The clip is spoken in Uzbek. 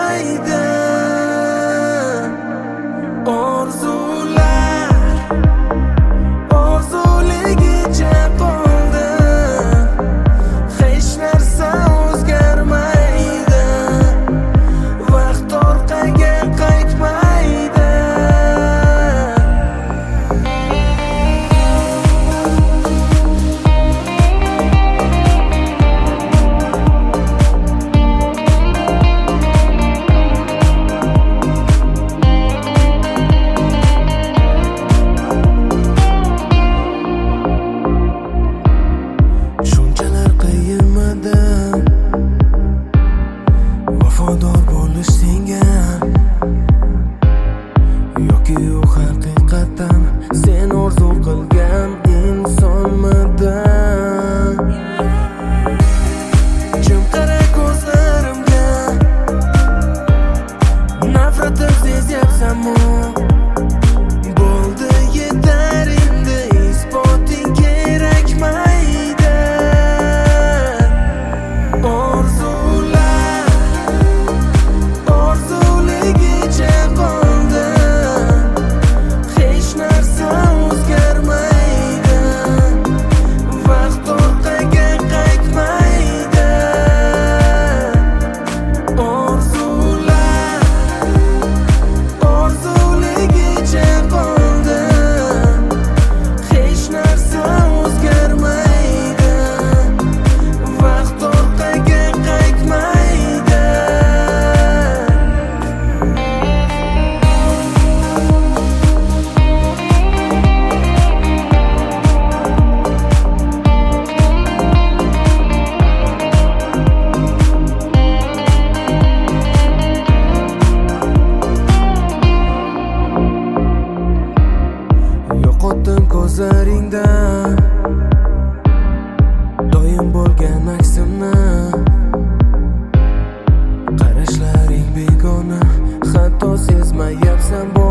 qaytmaydi. Orzular orzuligicha qoldi, hech narsa o'zgarmaydi. Vaqt orqaga qaytmaydi. Shunchalar qiynamadim vafodor bo'lish senga, yoki u haqiqatan sen orzu qilgan insonmidin? Jim qara ko'zlarimga, nafratim sezyapsanmi? Bo'ldi, yetar endi, isboting kerakmaydi. Orzular orzuligicha qoldi, hech narsa o'zgarmaydi. Vaqt orqaga qaytmaydi. Orzular orzuligicha qoldi, hech narsa o'zgarmaydi. Vaqt orqaga qaytmaydi. Yo'qotdim ko'zlaringda doim bo'lgan aksimni. Qarashlaring begona, hatto sezmayapsan.